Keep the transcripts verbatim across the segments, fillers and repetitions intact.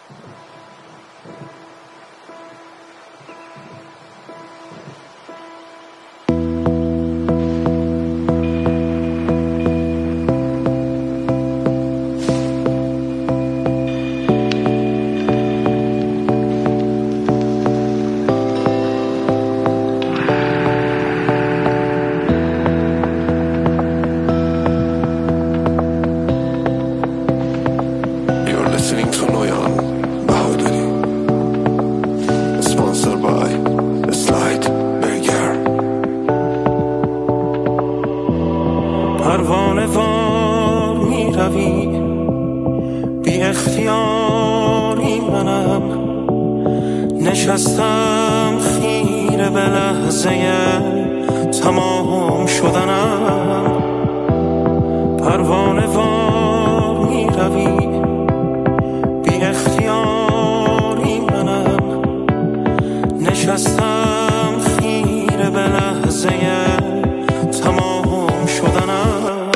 پروانه وار می روی بی اختیاری منم، نشستم خیره به لحظه تمام شدنم. پروانه وار می روی بی اختیاری منم، نشستم خیره به لحظه تمام شدنم.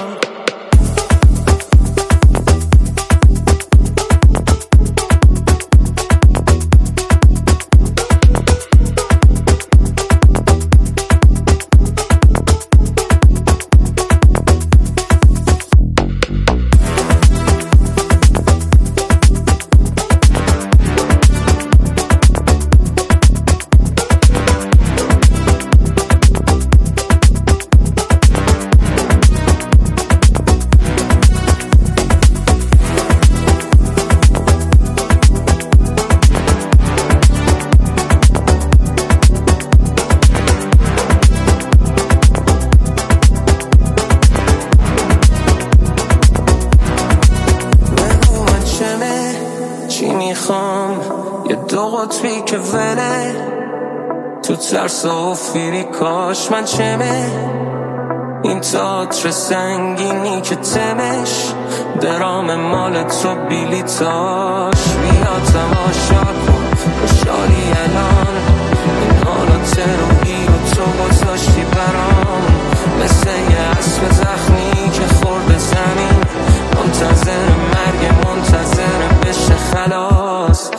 چی میخوام یه دو قطبی که وله تو ترس و فیری، کاش من چمه این تئاتر سنگینی که تمش درام مال تو بیلیتاش. بیا تماشا کن خوشحالی الان، این حالات روحی رو تو گذاشتی برام، مثل یه اسب زخمی که خورده زمین، منتظر مرگ منتظر بشه خلاص.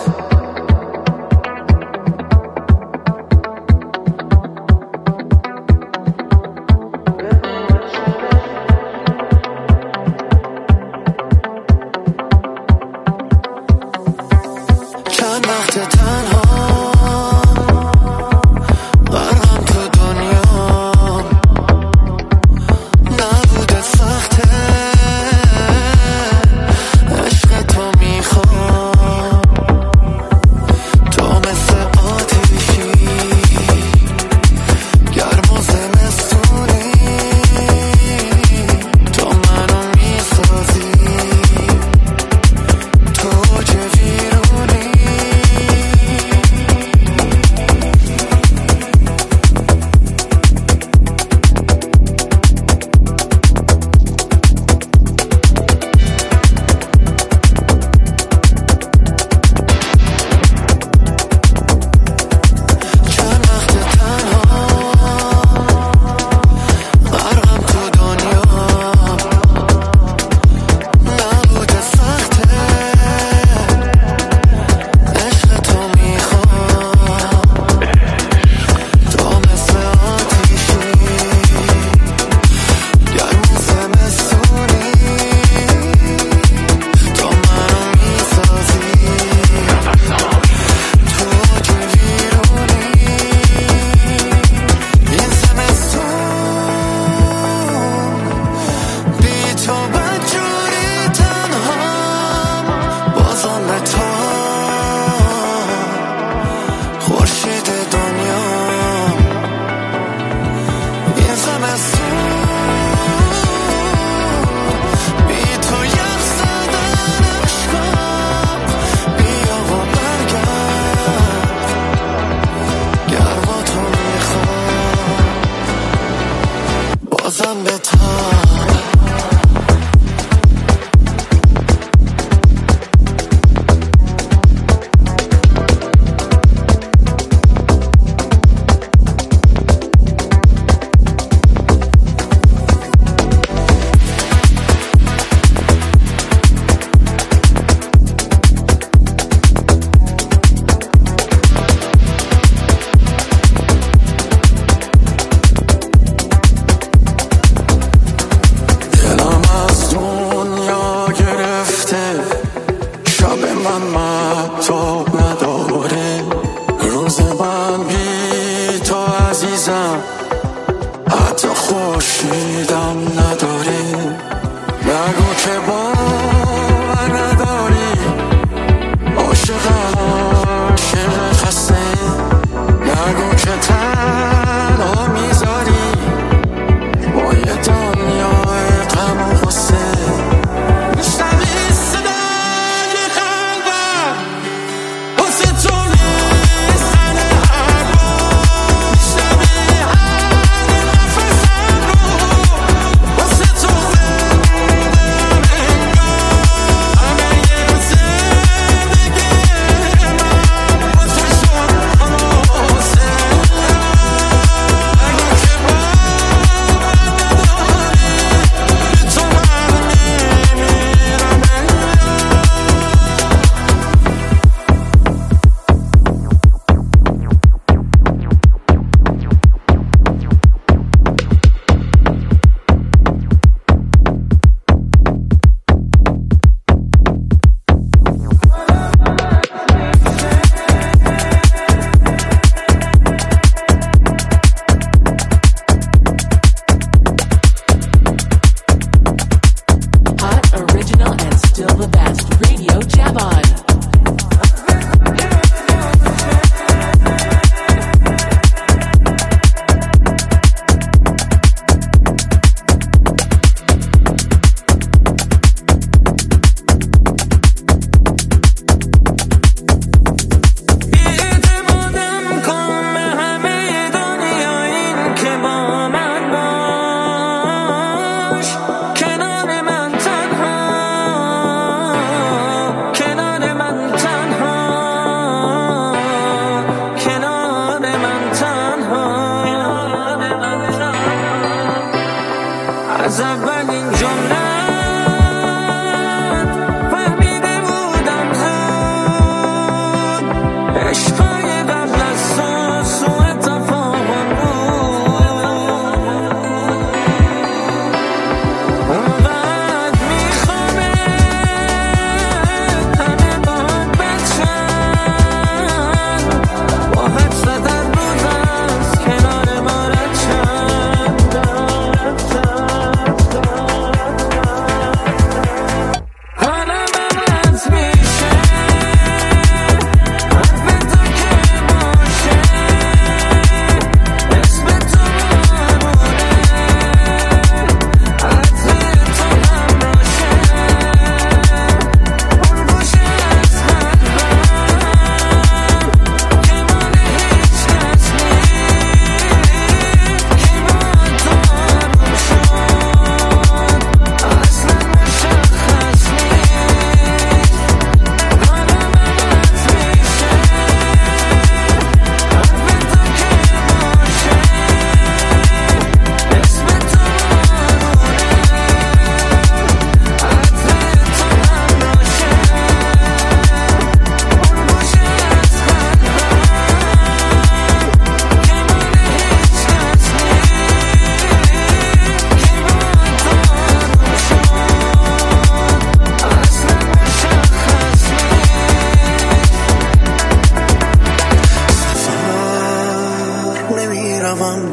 چند وقت تنها غرقم تو دنیا، نبوده سخته عشق تو میخوام، تو مثل آتیشی گرم و زمستونی، تو منو میسازی تو چه ویرونی.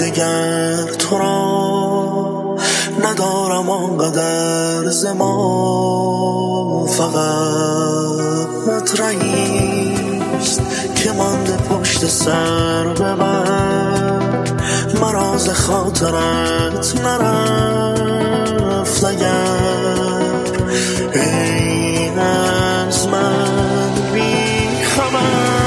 دگر تو را ندارم آنقدر زما، فقط مطرحیست که مانده پشت سر ببر، مراز خاطرت نرفت اگر این از من بی خبر.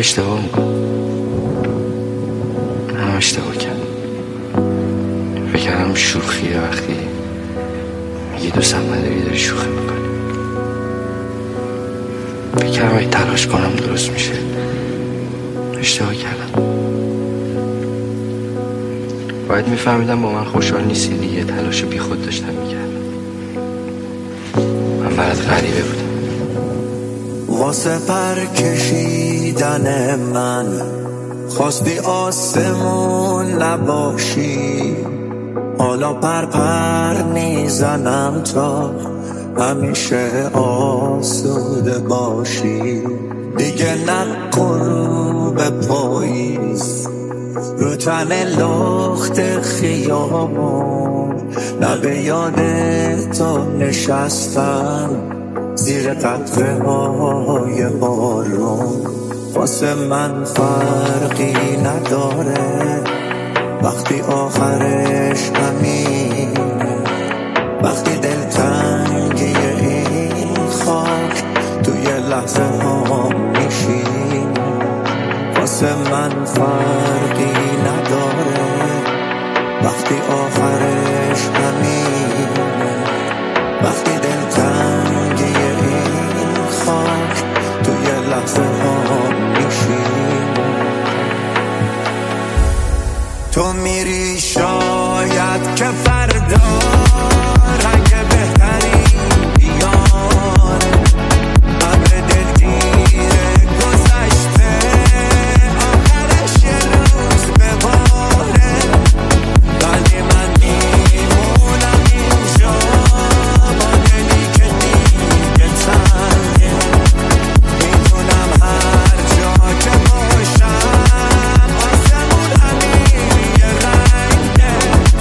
اشتباه میکنم، هم اشتباه کردم. فکر کردم شوخیه وقتی میگی دوستم نداری داری شوخی میکنی. فکر کردم اگه تلاش کنم درست میشه. اشتباه کردم. باید میفهمیدم با من خوشحال نیستی دیگه. تلاش بی خود داشتم میکردم. من برات غریبه بودم. واسه پر کشیدن من خواستی آسمون نباشی، حالا پر پر میزنم تا همیشه آسوده باشی. دیگه نکن به پاییز رو تن لخت خیابون، نه به یاد تو نشستم زیر قطره های بارون. واسه من فرقی نداره وقتی آخرش همینه، وقتی دلتنگی این خاک توی لحظه ها میشین. واسه من فرقی نداره وقتی آخرش همینه، وقتی دلتنگی این خاک توی لحظه ها میشین. تو میری شاید که فردا رنگ بهتری بیان، ابر دلگیر گذشته آخرش یه روز بباره، ولی من میمونم اینجا با دلی که دیگه تنگه. میتونم هر جا که باشم آسمون همین یه رنگه.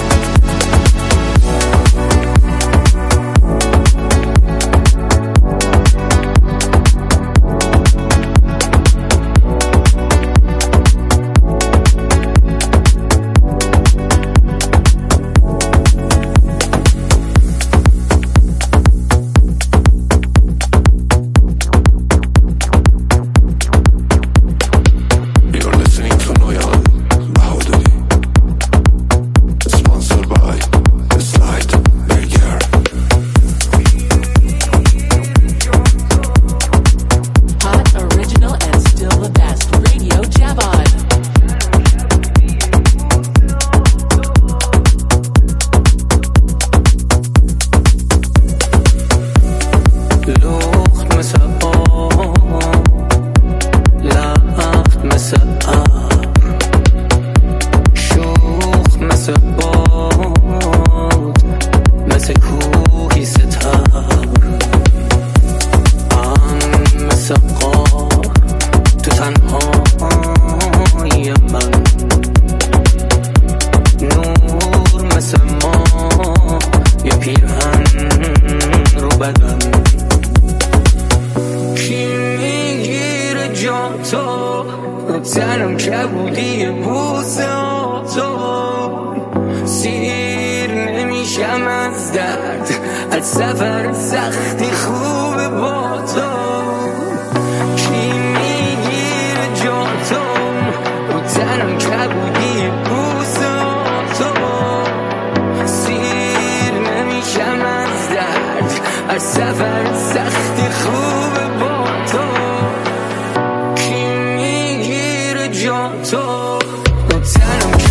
You're listening to Noyan Bahaudari, sponsored by The Slide Burger. Hot, original, and still the best. Radio Jabon. لخت مثل آب، لخت مثل ابر، شوخ مثل باد، مثل کوهی ستبر. من مثل غار تو تنهای من، نور مثل ماه یه پیرهن رو بدن. کی میگیره جا تو تنم که بودی بوسه تو، سیر نمیشم از درد از سفر سختی خوبه با تو. کی میگیره جا تو تنم که بودی بوسه تو، سیر نمیشم از درد از سفر سختی خوبه با تو. کی میگیره جا تو تنم